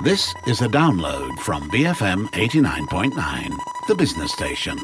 This is a download from BFM 89.9, the business station.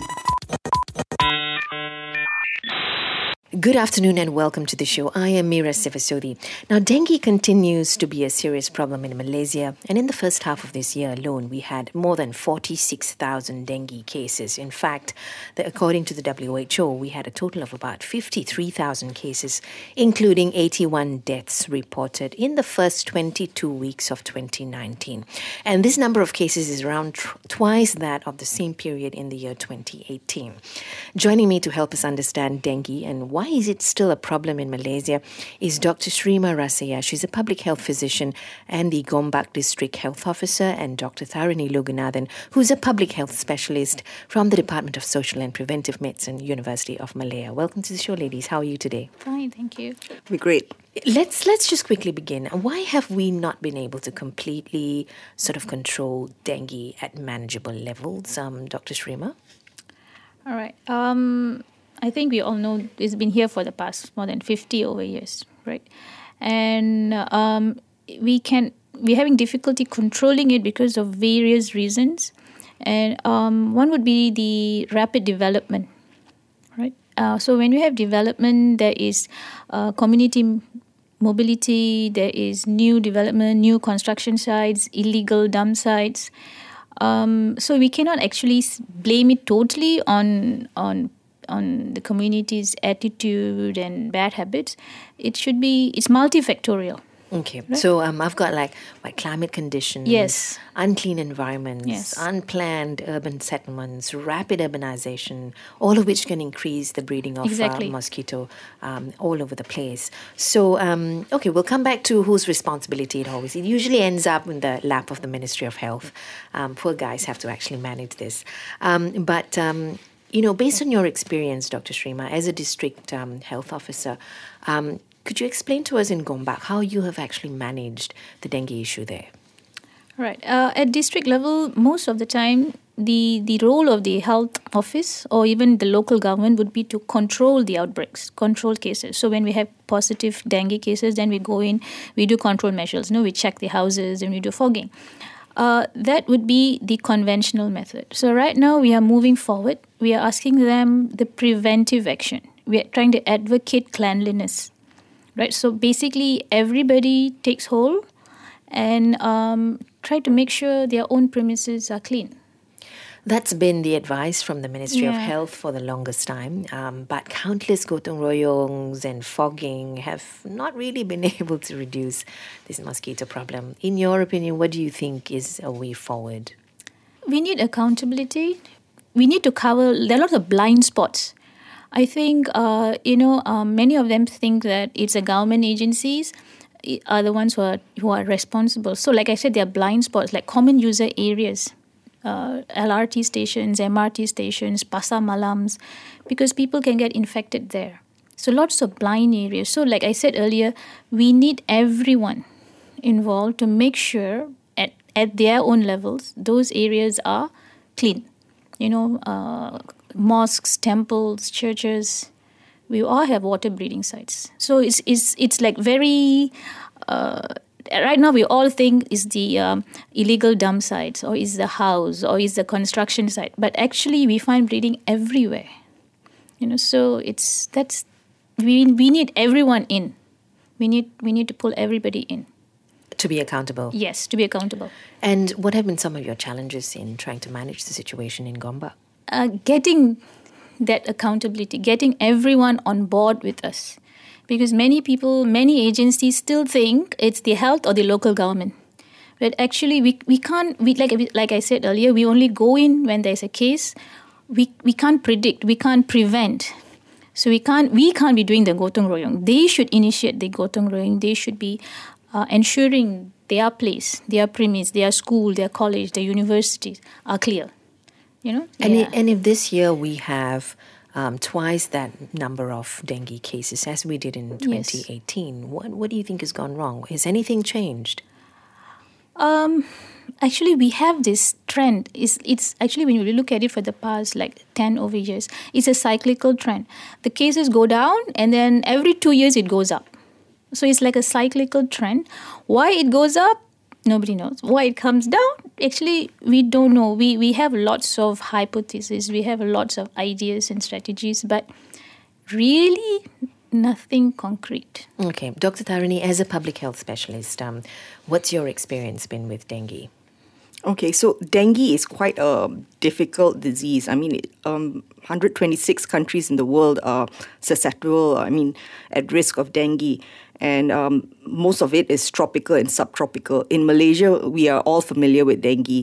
Good afternoon and welcome to the show. I am Mira Sivasodi. Now, dengue continues to be a serious problem in Malaysia, and in the first half of this year alone, we had more than 46,000 dengue cases. In fact, according to the WHO, we had a total of about 53,000 cases, including 81 deaths reported in the first 22 weeks of 2019. And this number of cases is around twice that of the same period in the year 2018. Joining me to help us understand dengue and why is it still a problem in Malaysia is Dr. Shrima Rasaya. She's a public health physician and the Gombak District Health Officer, and Dr. Tharani Loganathan, who's a public health specialist from the Department of Social and Preventive Medicine, University of Malaya. Welcome to the show, ladies. How are you today? Fine, thank you. We're great. Let's just quickly begin. Why have we not been able to completely sort of control dengue at manageable levels, Dr. Shrima? All right. I think we all know it's been here for the past more than 50 over years, right? And we're having difficulty controlling it because of various reasons. And one would be the rapid development, right? So when we have development, there is community mobility, there is new development, new construction sites, illegal dump sites. So we cannot actually blame it totally on the community's attitude and bad habits. It's multifactorial. Okay, right? So I've got like climate conditions, yes, unclean environments, yes, unplanned urban settlements, rapid urbanization, all of which can increase the breeding of mosquito all over the place. So, okay, we'll come back to whose responsibility it always. It usually ends up in the lap of the Ministry of Health. Poor guys have to actually manage this. But based on your experience, Dr. Shrima, as a district health officer, could you explain to us in Gombak how you have actually managed the dengue issue there? Right. At district level, most of the time, the role of the health office or even the local government would be to control the outbreaks, control cases. So when we have positive dengue cases, then we go in, we do control measures. We check the houses and we do fogging. That would be the conventional method. So right now we are moving forward. We are asking them the preventive action. We are trying to advocate cleanliness, right? So basically everybody takes hold and try to make sure their own premises are clean. That's been the advice from the Ministry of Health for the longest time. But countless gotong royongs and fogging have not really been able to reduce this mosquito problem. In your opinion, what do you think is a way forward? We need accountability. We need to cover, there are lots of blind spots. I think, many of them think that it's the government agencies are the ones who are responsible. So like I said, there are blind spots, like common user areas. LRT stations, MRT stations, pasar malams, because people can get infected there. So lots of blind areas. So like I said earlier, we need everyone involved to make sure at their own levels, those areas are clean. Mosques, temples, churches, we all have water breeding sites. So it's like very... right now we all think is the illegal dump sites or is the house or is the construction site, but actually we find breeding everywhere. So we need everyone in. We need to pull everybody in. To be accountable. Yes, to be accountable. And what have been some of your challenges in trying to manage the situation in Gombak? Getting that accountability, getting everyone on board with us. Because many people, many agencies still think it's the health or the local government. But actually, we can't, like I said earlier, we only go in when there's a case. We can't predict, we can't prevent. So we can't be doing the gotong royong. They should initiate the gotong royong. They should be ensuring their place, their premise, their school, their college, their universities are clear. And if this year we have twice that number of dengue cases as we did in 2018. Yes. What do you think has gone wrong? Has anything changed? Actually, we have this trend. It's actually, when you look at it for the past 10 over years, it's a cyclical trend. The cases go down and then every 2 years it goes up. So it's like a cyclical trend. Why it goes up? Nobody knows. Why it comes down? Actually, we don't know. We have lots of hypotheses. We have lots of ideas and strategies, but really nothing concrete. Okay. Dr. Tharani, as a public health specialist, what's your experience been with dengue? Okay, so dengue is quite a difficult disease. I mean, 126 countries in the world are susceptible, at risk of dengue. And most of it is tropical and subtropical. In Malaysia, we are all familiar with dengue.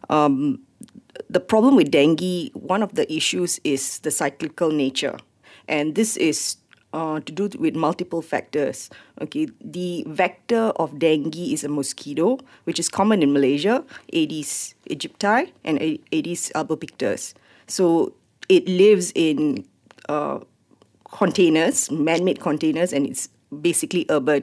The problem with dengue, one of the issues is the cyclical nature. And this is to do with multiple factors. Okay, the vector of dengue is a mosquito, which is common in Malaysia, Aedes aegypti and Aedes albopictus. So it lives in containers, man-made containers, and it's basically urban.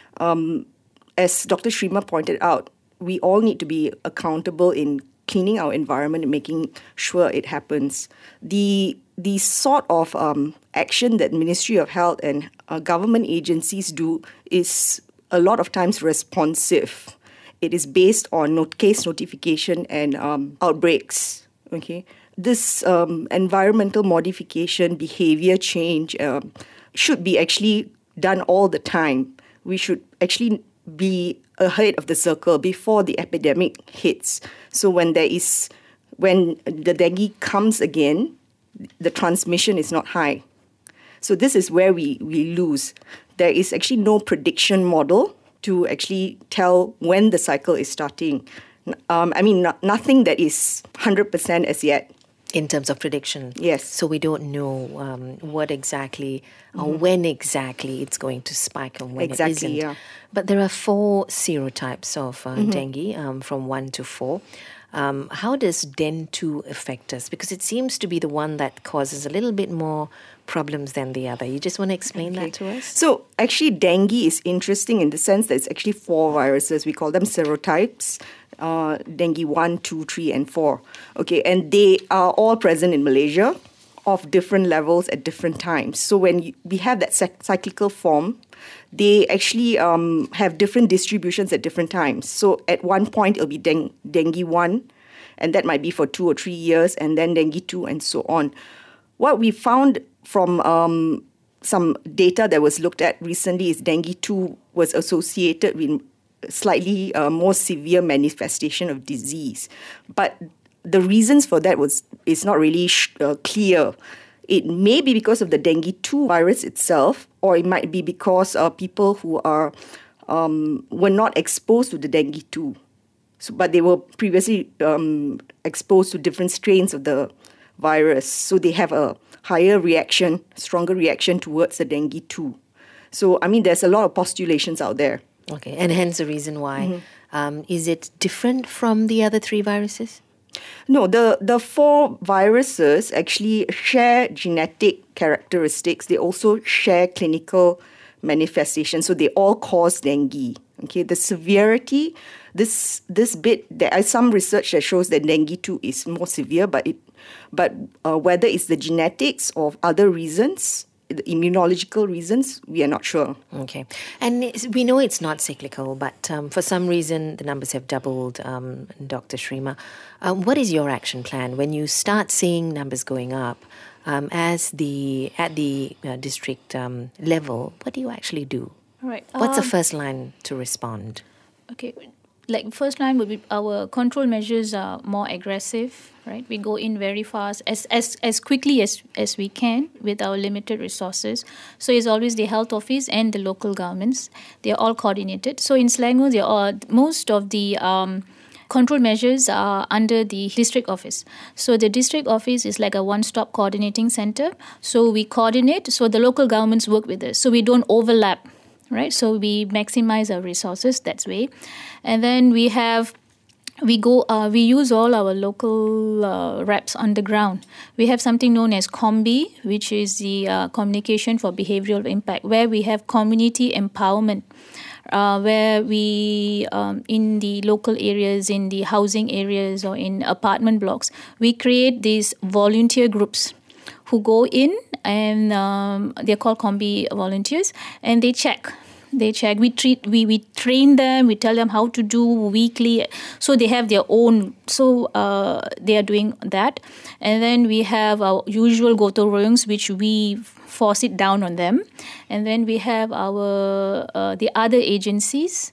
As Dr. Shrima pointed out, we all need to be accountable in cleaning our environment and making sure it happens. The sort of action that Ministry of Health and government agencies do is a lot of times responsive. It is based on case notification and outbreaks. Okay, this environmental modification, behavior change should be actually done all the time. We should actually be ahead of the circle before the epidemic hits. So when the dengue comes again, the transmission is not high. So this is where we lose. There is actually no prediction model to actually tell when the cycle is starting. Nothing that is 100% as yet. In terms of prediction? Yes. So we don't know what exactly or when exactly it's going to spike and when it isn't. Yeah. But there are 4 serotypes of dengue, from 1 to 4. How does DEN 2 affect us? Because it seems to be the one that causes a little bit more problems than the other. You just want to explain that to us? So actually dengue is interesting in the sense that it's actually 4 viruses. We call them serotypes. Dengue 1, 2, 3, and 4. Okay, and they are all present in Malaysia of different levels at different times. So when we have that cyclical form, they actually have different distributions at different times. So at one point, it'll be dengue 1, and that might be for 2 or 3 years, and then dengue 2, and so on. What we found from some data that was looked at recently is dengue 2 was associated with slightly more severe manifestation of disease. But the reasons for that is not really clear. It may be because of the dengue 2 virus itself, or it might be because people who were not exposed to the dengue 2. But they were previously exposed to different strains of the virus. So they have a higher reaction, stronger reaction towards the dengue 2. So, there's a lot of postulations out there. Okay, and hence the reason why. Is it different from the other 3 viruses? No, the 4 viruses actually share genetic characteristics. They also share clinical manifestations. So they all cause dengue. Okay, the severity, this bit, there is some research that shows that dengue 2 is more severe, but whether it's the genetics or other reasons, the immunological reasons, we are not sure. Okay. And we know it's not cyclical, but for some reason the numbers have doubled, Dr. Shrima. What is your action plan when you start seeing numbers going up at the district level? What do you actually do? All right. What's the first line to respond? Okay. Like first line would be our control measures are more aggressive, right? We go in very fast, as quickly as we can with our limited resources. So it's always the health office and the local governments. They are all coordinated. So in Selangor, most of the control measures are under the district office. So the district office is like a one-stop coordinating center. So we coordinate, so the local governments work with us. So we don't overlap. Right, so we maximize our resources that way, and then we use all our local reps on the ground. We have something known as COMBI, which is the Communication for Behavioral Impact, where we have community empowerment, where we in the local areas, in the housing areas, or in apartment blocks, we create these volunteer groups who go in and they're called COMBI volunteers, and they check They check. We train them. We tell them how to do weekly. So they have their own. So they are doing that. And then we have our usual Goto Royungs, which we force it down on them. And then we have our the other agencies,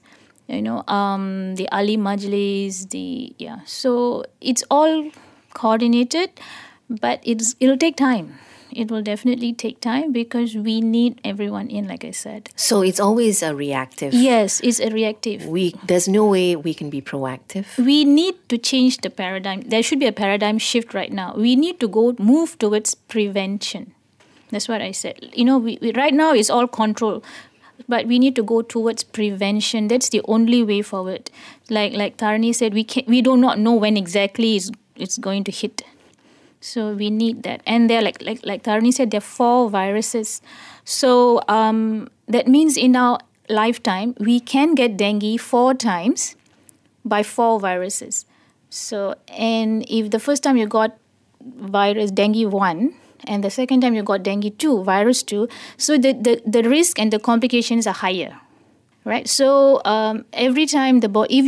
the Ali Majlis, So it's all coordinated, but it'll take time. It will definitely take time because we need everyone in, like I said. So it's always a reactive. Yes, it's a reactive. There's no way we can be proactive. We need to change the paradigm. There should be a paradigm shift right now. We need to move towards prevention. That's what I said. We right now it's all control, but we need to go towards prevention. That's the only way forward. Like Tharani said, we do not know when exactly it's going to hit. So we need that. And they're like Tharani said, there are 4 viruses. So that means in our lifetime, we can get dengue 4 times by 4 viruses. So, and if the first time you got virus dengue 1, and the second time you got dengue 2, virus 2, so the risk and the complications are higher. Right? So every time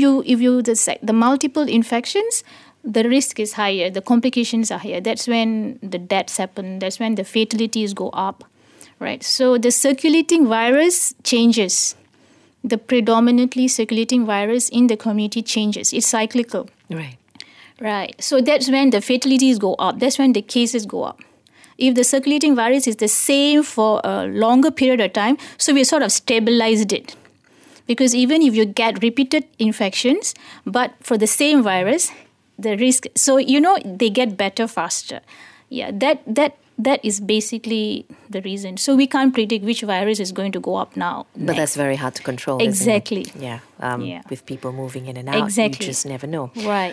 the multiple infections, the risk is higher, the complications are higher. That's when the deaths happen. That's when the fatalities go up, right? So the circulating virus changes. The predominantly circulating virus in the community changes. It's cyclical. Right. So that's when the fatalities go up. That's when the cases go up. If the circulating virus is the same for a longer period of time, so we sort of stabilized it. Because even if you get repeated infections, but for the same virus, the risk, so they get better faster. Yeah, that is basically the reason. So we can't predict which virus is going to go up now. But that's very hard to control. Exactly. Isn't it? Yeah. With people moving in and out, exactly. You just never know. Right.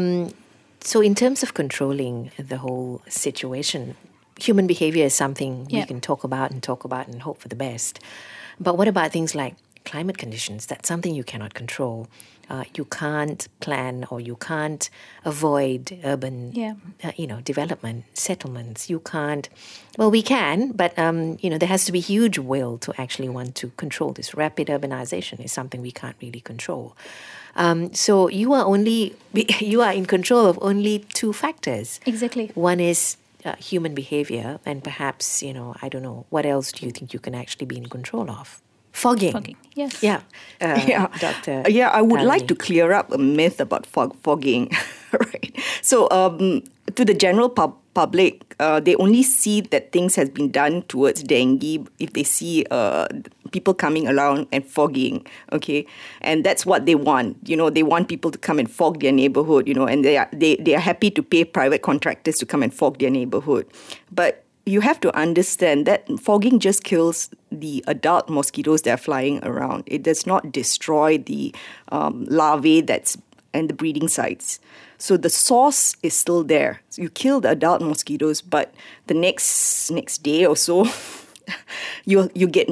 So in terms of controlling the whole situation, human behavior is something we can talk about and hope for the best. But what about things like climate conditions? That's something you cannot control. You can't plan or you can't avoid urban, development, settlements. You can't. Well, we can, but there has to be huge will to actually want to control this. Rapid urbanization is something we can't really control. So you are in control of only 2 factors. Exactly. One is human behavior, and perhaps I don't know, what else do you think you can actually be in control of? Fogging. Yes. Yeah. Dr. I would like to clear up a myth about fogging. Right. So to the general public, they only see that things has been done towards dengue if they see people coming around and fogging. Okay. And that's what they want. They want people to come and fog their neighborhood, and they are happy to pay private contractors to come and fog their neighborhood. But you have to understand that fogging just kills the adult mosquitoes that are flying around. It does not destroy the larvae and the breeding sites. So the source is still there. So you kill the adult mosquitoes, but the next day or so, you get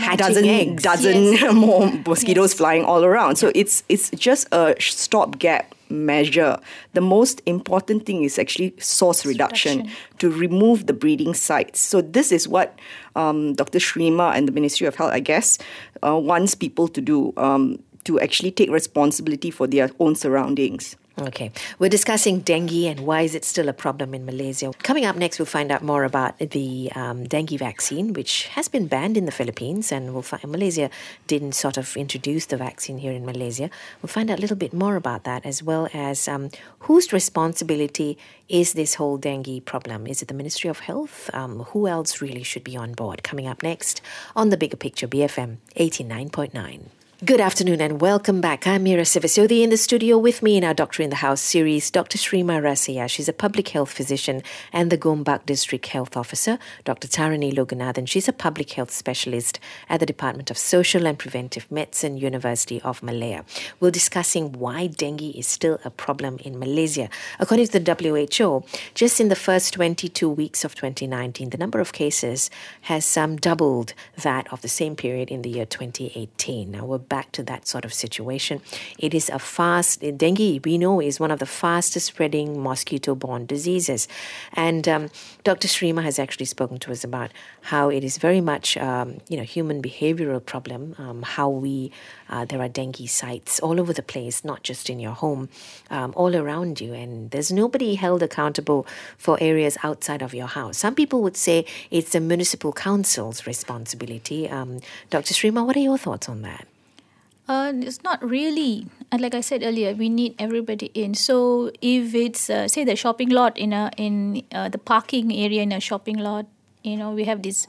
dozen more mosquitoes flying all around. So it's just a stopgap measure. The most important thing is actually source reduction to remove the breeding sites. So this is what Dr. Shrima and the Ministry of Health, I guess, wants people to do, to actually take responsibility for their own surroundings. Okay. We're discussing dengue and why is it still a problem in Malaysia. Coming up next, we'll find out more about the dengue vaccine, which has been banned in the Philippines, and Malaysia didn't sort of introduce the vaccine here in Malaysia. We'll find out a little bit more about that, as well as whose responsibility is this whole dengue problem? Is it the Ministry of Health? Who else really should be on board? Coming up next on The Bigger Picture, BFM 89.9. Good afternoon and welcome back. I'm Meera Sivasodi. In the studio with me in our Doctor in the House series, Dr. Shrima Rasaya. She's a public health physician and the Gombak District Health Officer. Dr. Tharani Loganathan. She's a public health specialist at the Department of Social and Preventive Medicine, University of Malaya. We're discussing why dengue is still a problem in Malaysia. According to the WHO, just in the first 22 weeks of 2019, the number of cases has doubled that of the same period in the year 2018. Now we're back to that sort of situation. It is dengue, we know, is one of the fastest spreading mosquito-borne diseases. And Dr. Shrima has actually spoken to us about how it is very much, human behavioral problem, how there are dengue sites all over the place, not just in your home, all around you. And there's nobody held accountable for areas outside of your house. Some people would say it's the municipal council's responsibility. Dr. Shrima, what are your thoughts on that? It's not really. Like I said earlier, we need everybody in. So if it's, say, the shopping lot in the parking area in a shopping lot, we have these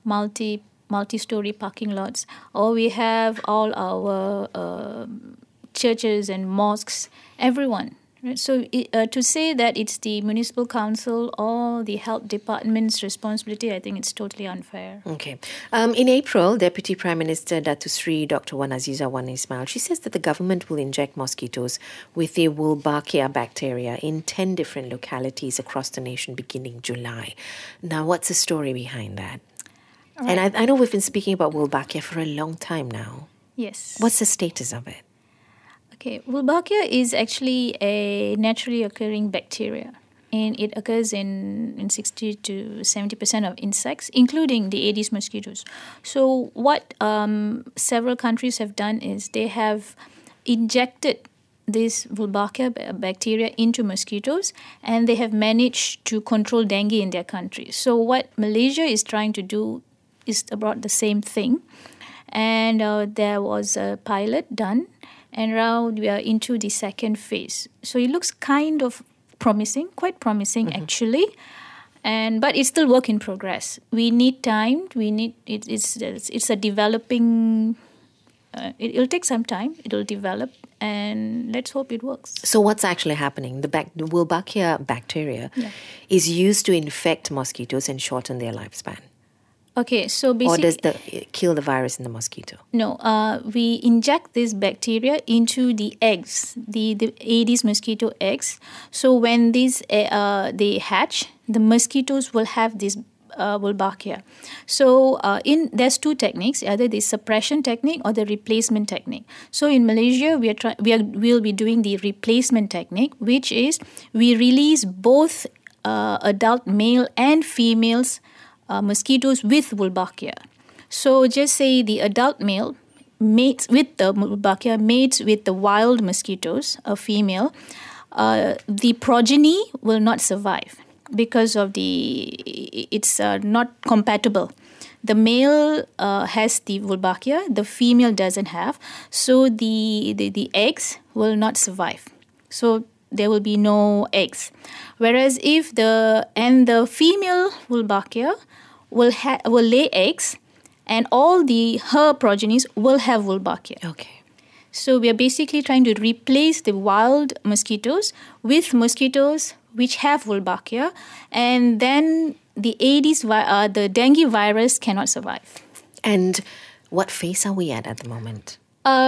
multi-story parking lots, or we have all our churches and mosques, everyone. Right? So to say that it's the municipal council or the health department's responsibility, I think it's totally unfair. Okay. In April, Deputy Prime Minister Datuk Sri Dr. Wan Azizah Wan Ismail, she says that the government will inject mosquitoes with the Wolbachia bacteria in 10 different localities across the nation beginning July. Now, what's the story behind that? Right. And I know we've been speaking about Wolbachia for a long time now. Yes. What's the status of it? Okay, Wolbachia is actually a naturally occurring bacteria, and it occurs in 60 to 70% of insects, including the Aedes mosquitoes. So what several countries have done is they have injected this Wolbachia bacteria into mosquitoes, and they have managed to control dengue in their country. So what Malaysia is trying to do is about the same thing, and there was a pilot done. And now we are into the second phase. So it looks kind of promising, quite promising actually. But it's still work in progress. We need time. It's a developing. It'll take some time. It'll develop, and let's hope it works. So what's actually happening? The Wolbachia bacteria is used to infect mosquitoes and shorten their lifespan. Okay, so basically... Or does it kill the virus in the mosquito? No, we inject this bacteria into the eggs, the Aedes mosquito eggs. So when these they hatch, the mosquitoes will have this Wolbachia. So there's two techniques, either the suppression technique or the replacement technique. So in Malaysia, we'll be doing the replacement technique, which is we release both adult male and females mosquitoes with Wolbachia. So just say the adult male mates with the Wolbachia, mates with the wild mosquitoes, a female, the progeny will not survive because of it's not compatible. The male has the Wolbachia, the female doesn't have, so the eggs will not survive. So there will be no eggs. Whereas if the female Wolbachia will lay eggs, and all her progenies will have Wolbachia. Okay. So we are basically trying to replace the wild mosquitoes with mosquitoes which have Wolbachia, and then the the dengue virus cannot survive. And what phase are we at the moment?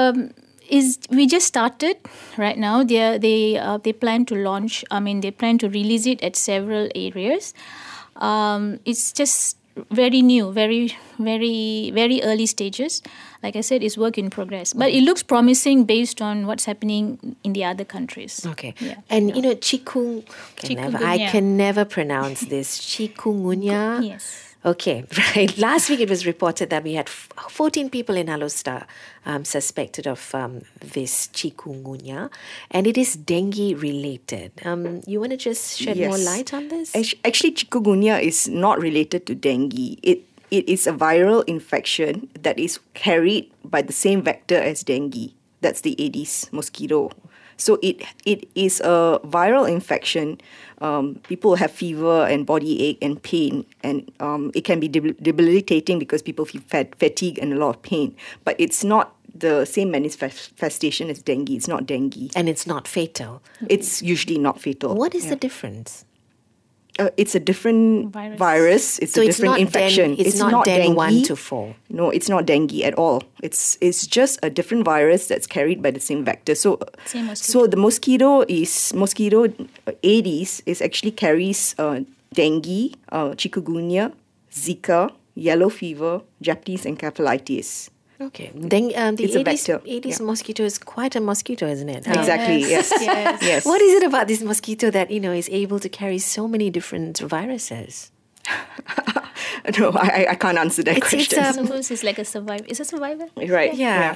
We just started right now. They plan to launch. They plan to release it at several areas. It's just very new, very, very, very early stages. Like I said, it's work in progress. But it looks promising based on what's happening in the other countries. Okay. Yeah. And, chikungunya. I can never pronounce this. Chikungunya. Yes. Okay, right. Last week it was reported that we had 14 people in Alor suspected of this chikungunya, and it is dengue related. You want to just shed more light on this? Actually, chikungunya is not related to dengue. It is a viral infection that is carried by the same vector as dengue. That's the Aedes mosquito. So it is a viral infection. People have fever and body ache and pain, and it can be debilitating because people feel fatigue and a lot of pain. But it's not the same manifestation as dengue. It's not dengue. And it's not fatal. It's usually not fatal. What is the difference? It's a different virus. It's a different infection. It's not dengue 1 to 4. No, it's not dengue at all. It's just a different virus that's carried by the same vector. So the mosquito Aedes actually carries dengue, chikungunya, Zika, yellow fever, Japanese encephalitis. Okay. Then the It's a Aedes, vector. Aedes mosquito is quite a mosquito, isn't it? Exactly, yes. Yes. Yes. What is it about this mosquito that, is able to carry so many different viruses? No, I can't answer that question. I suppose it's like a survivor. Is it a survivor? Right. Yeah,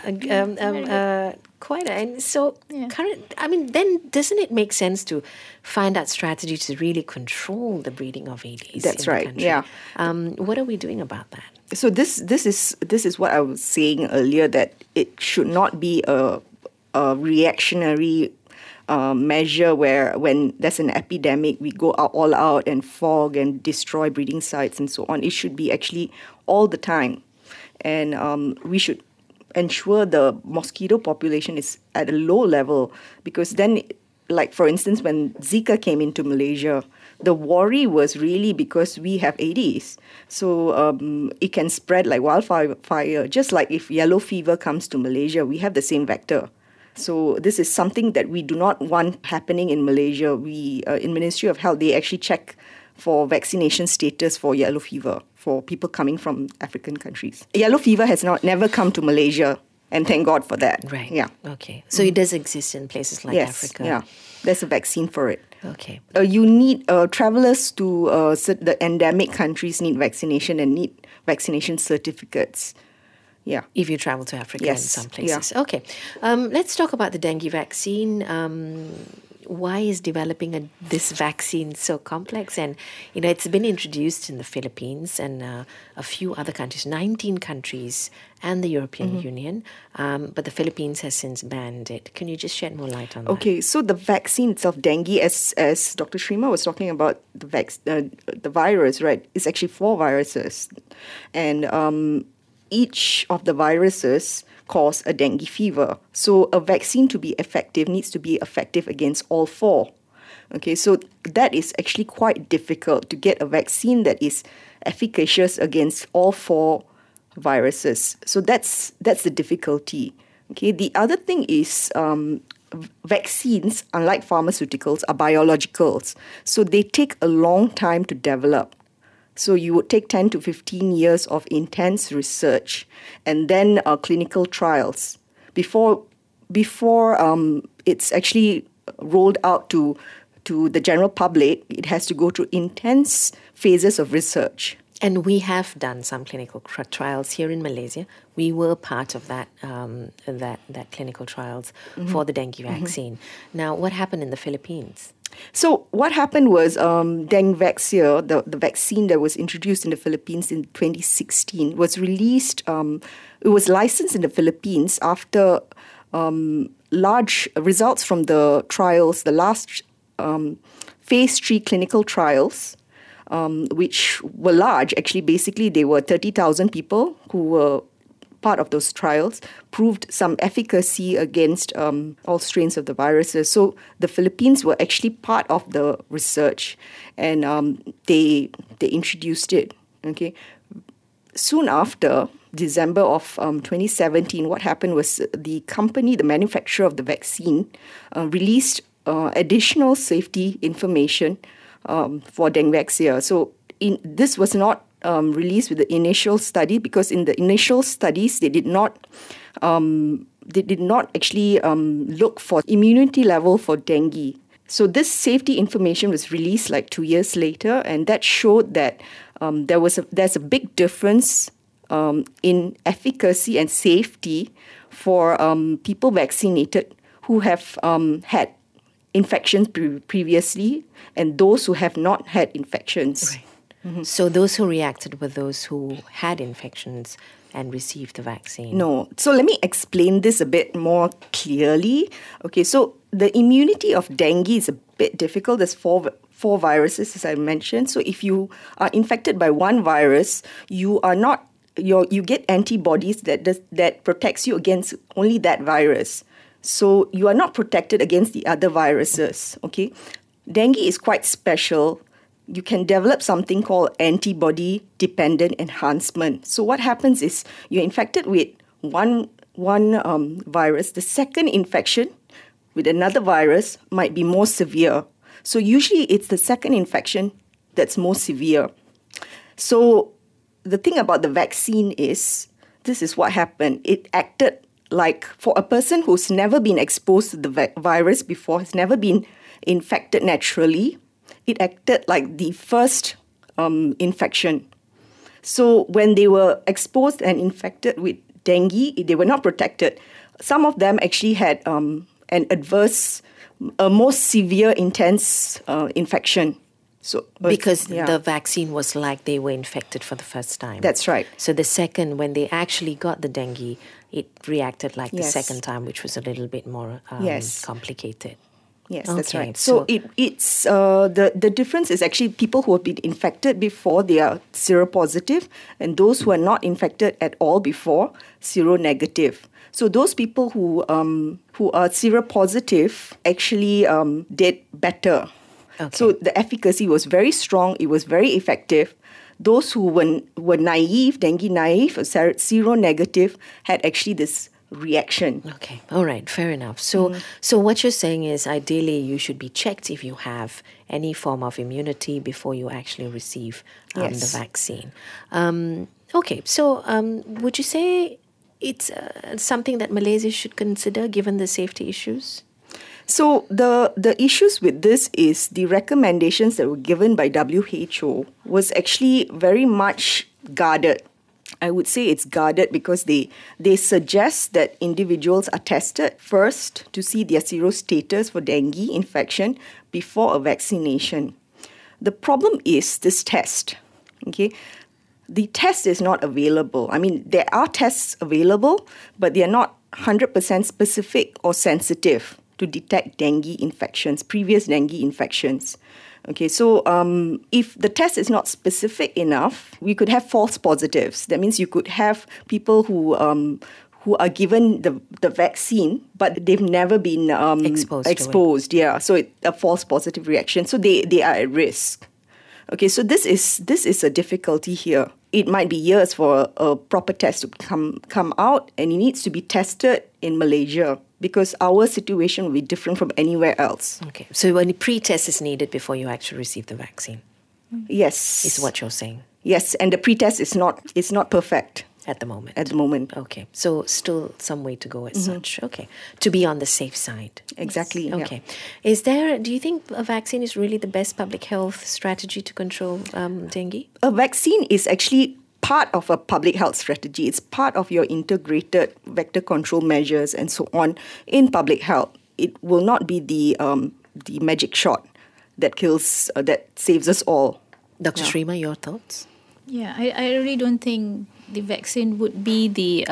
quite. And so, then doesn't it make sense to find out strategy to really control the breeding of Aedes? That's in the right, country? yeah. What are we doing about that? So this is what I was saying earlier, that it should not be a reactionary measure where when there's an epidemic we go all out and fog and destroy breeding sites and so on. It should be actually all the time, and we should ensure the mosquito population is at a low level, because then, like for instance, when Zika came into Malaysia, the worry was really because we have Aedes. So it can spread like wildfire. Just like if yellow fever comes to Malaysia, we have the same vector. So this is something that we do not want happening in Malaysia. We, in Ministry of Health, they actually check for vaccination status for yellow fever for people coming from African countries. Yellow fever has never come to Malaysia, and thank God for that. Right. Yeah. Okay. So it does exist in places like Africa. Yeah. There's a vaccine for it. Okay. You need travelers to the endemic countries need vaccination and need vaccination certificates. Yeah. If you travel to Africa in Yes, some places. Okay. Let's talk about the dengue vaccine. Why is developing this vaccine so complex? And, it's been introduced in the Philippines and a few other countries, 19 countries and the European Union. But the Philippines has since banned it. Can you just shed more light on that? Okay, so the vaccine itself, dengue, as Dr. Shrima was talking about, the virus, right, is actually 4 viruses. And each of the viruses cause a dengue fever. So a vaccine to be effective needs to be effective against all 4. Okay, so that is actually quite difficult to get a vaccine that is efficacious against all 4 viruses. So that's the difficulty. Okay, the other thing is vaccines, unlike pharmaceuticals, are biologicals. So they take a long time to develop. So you would take 10 to 15 years of intense research and then clinical trials before it's actually rolled out to the general public. It has to go through intense phases of research. And we have done some clinical trials here in Malaysia. We were part of that clinical trials for the dengue vaccine. Now, what happened in the Philippines? So what happened was Dengvaxia, the vaccine that was introduced in the Philippines in 2016, was released. It was licensed in the Philippines after large results from the trials, the last phase 3 clinical trials, which were large. Actually, basically, they were 30,000 people who were part of those trials, proved some efficacy against all strains of the viruses. So the Philippines were actually part of the research, and they introduced it. Okay, soon after December of 2017, what happened was the manufacturer of the vaccine, released additional safety information for Dengvaxia. So this was not released with the initial study, because in the initial studies they did not actually look for immunity level for dengue. So this safety information was released like 2 years later, and that showed that there's a big difference in efficacy and safety for people vaccinated who have had infections previously and those who have not had infections. Right. Mm-hmm. So those who reacted were those who had infections and received the vaccine? No. So let me explain this a bit more clearly. Okay, so the immunity of dengue is a bit difficult. There's four viruses, as I mentioned. So if you are infected by one virus, you get antibodies that protects you against only that virus. So you are not protected against the other viruses. Okay, dengue is quite special. You can develop something called antibody-dependent enhancement. So what happens is you're infected with one virus. The second infection with another virus might be more severe. So usually it's the second infection that's more severe. So the thing about the vaccine is this is what happened. It acted like, for a person who's never been exposed to the virus before, has never been infected naturally, it acted like the first infection. So when they were exposed and infected with dengue, they were not protected. Some of them actually had an adverse, a more severe, intense infection. So because the vaccine was like they were infected for the first time. That's right. So the second, when they actually got the dengue, it reacted like the Yes. second time, which was a little bit more Yes. complicated. Yes, that's Okay, right. So so- it's the difference is actually people who have been infected before, they are seropositive, and those who are not infected at all before, seronegative. So those people who are seropositive actually did better. Okay. So the efficacy was very strong. It was very effective. Those who were naive, dengue naive, or seronegative, had actually this reaction. Okay, all right, fair enough. So, so what you're saying is, ideally, you should be checked if you have any form of immunity before you actually receive the Yes. vaccine. Okay, so would you say it's something that Malaysia should consider given the safety issues? So the issues with this is the recommendations that were given by WHO was actually very much guarded. I would say it's guarded because they suggest that individuals are tested first to see their serostatus for dengue infection before a vaccination. The problem is this test. Okay, the test is not available. I mean, there are tests available, but they are not 100% specific or sensitive to detect dengue infections, previous dengue infections. Okay, so if the test is not specific enough, we could have false positives. That means you could have people who are given the vaccine, but they've never been Exposed to it. Yeah, so a false positive reaction. So they are at risk. Okay, so this is a difficulty here. It might be years for a proper test to come out, and it needs to be tested in Malaysia because our situation will be different from anywhere else. Okay, so a pre-test is needed before you actually receive the vaccine, Yes. is what you're saying Yes, and the pretest is not perfect at the moment. at the moment. Okay, so still some way to go as such. Okay, to be on the safe side. Exactly. yeah. Okay. Do you think a vaccine is really the best public health strategy to control dengue? A vaccine is actually part of a public health strategy. It's part of your integrated vector control measures and so on in public health. It will not be the magic shot that saves us all. Dr. Shrima, your thoughts? Yeah, I really don't think the vaccine would be the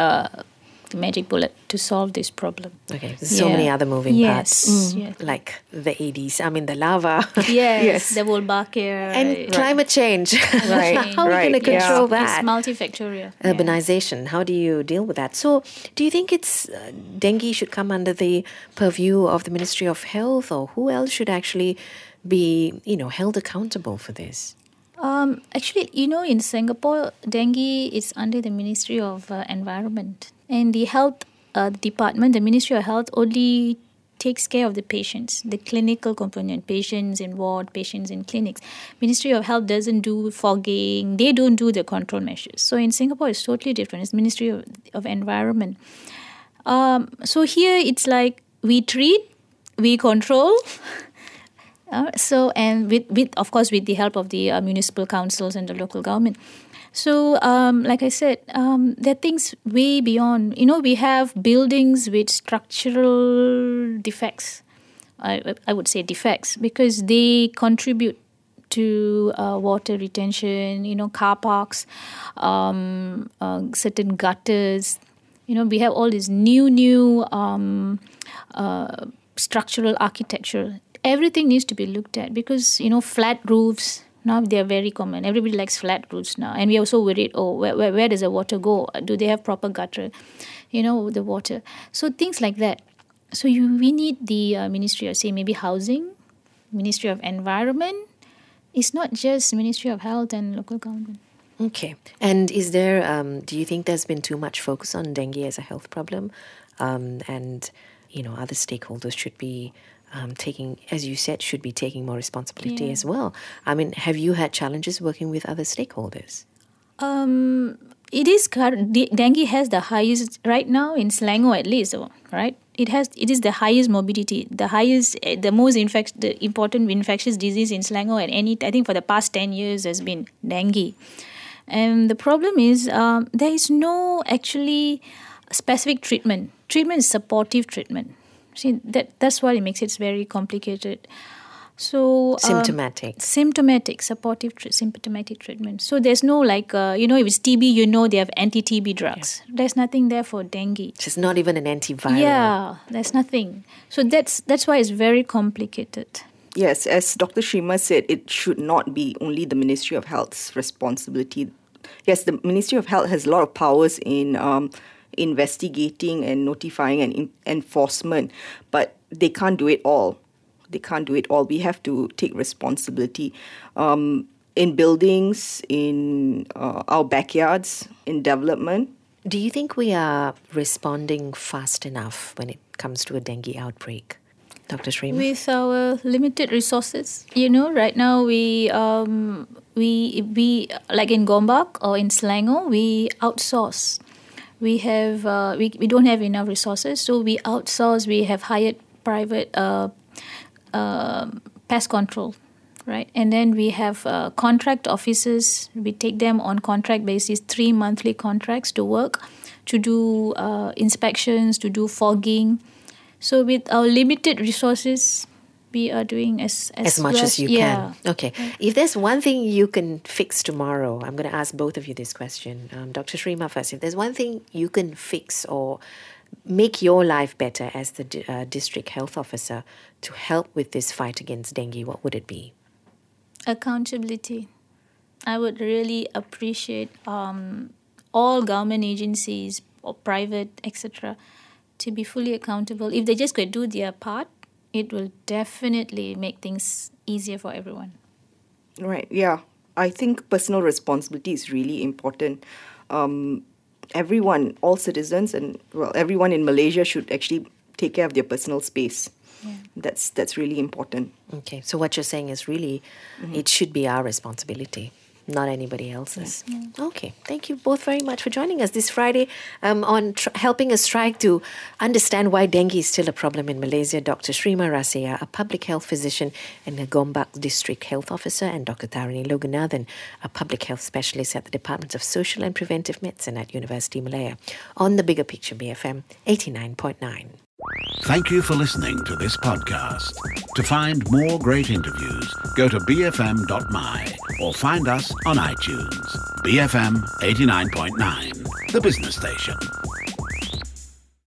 magic bullet to solve this problem. Okay, there's so many other moving Yes, parts, yes. like the Aedes, the lava, Yes, the Wolbachia. and climate change. Right, How are we going to right, control It's that? multifactorial. Yeah. Urbanization, how do you deal with that? So, do you think it's dengue should come under the purview of the Ministry of Health, or who else should actually be, held accountable for this? Actually, in Singapore, dengue is under the Ministry of Environment. And the health department, the Ministry of Health, only takes care of the patients, the clinical component, patients in ward, patients in clinics. Ministry of Health doesn't do fogging. They don't do the control measures. So in Singapore, it's totally different. It's Ministry of Environment. So here, it's like we treat, we control. And with of course with the help of the municipal councils and the local government. So like I said, there are things way beyond. We have buildings with structural defects. I would say defects because they contribute to water retention. Car parks, certain gutters. We have all this new structural architecture. Everything needs to be looked at because, flat roofs, now they're very common. Everybody likes flat roofs now. And we're also worried, where does the water go? Do they have proper gutter, the water? So things like that. So we need the Ministry of, say, maybe Housing, Ministry of Environment. It's not just Ministry of Health and local government. Okay. And is there, do you think there's been too much focus on dengue as a health problem? And, other stakeholders should be taking, as you said, should be taking more responsibility as well. Have you had challenges working with other stakeholders? dengue has the highest right now in Selangor at least, right? It is the highest morbidity, the most important infectious disease in Selangor I think for the past 10 years has been dengue. And the problem is there is no actually specific treatment. Treatment is supportive treatment. See, that's why it makes it very complicated. So symptomatic, supportive, symptomatic treatment. So there's no if it's TB, they have anti-TB drugs. Yeah. There's nothing there for dengue. It's not even an antiviral. Yeah, there's nothing. So that's why it's very complicated. Yes, as Dr. Shrima said, it should not be only the Ministry of Health's responsibility. Yes, the Ministry of Health has a lot of powers in investigating and notifying and enforcement, but they can't do it all. We have to take responsibility in buildings, in our backyards, in development. Do you think we are responding fast enough when it comes to a dengue outbreak, Dr. Shrima? With our limited resources, right now we like in Gombak or in Selangor, we outsource. We have we don't have enough resources, so we outsource. We have hired private pest control, right? And then we have contract officers. We take them on contract basis, 3 monthly contracts to work, to do inspections, to do fogging. So with our limited resources, we are doing as much as you can. Okay. If there's one thing you can fix tomorrow, I'm going to ask both of you this question. Dr. Shrima first. If there's one thing you can fix or make your life better as the district health officer to help with this fight against dengue, what would it be? Accountability. I would really appreciate all government agencies or private, etc., to be fully accountable. If they just could do their part, it will definitely make things easier for everyone. Right, yeah. I think personal responsibility is really important. Everyone, all citizens and everyone in Malaysia should actually take care of their personal space. Yeah. That's really important. Okay, so what you're saying is really it should be our responsibility, not anybody else's. Yeah. Okay, thank you both very much for joining us this Friday on helping us try to understand why dengue is still a problem in Malaysia. Dr. Shrima Raseya, a public health physician and a Gombak district health officer, and Dr. Tharani Loganathan, a public health specialist at the Department of Social and Preventive Medicine at University Malaya, on the Bigger Picture BFM 89.9. Thank you for listening to this podcast. To find more great interviews, go to bfm.my or find us on iTunes. BFM 89.9, the business station.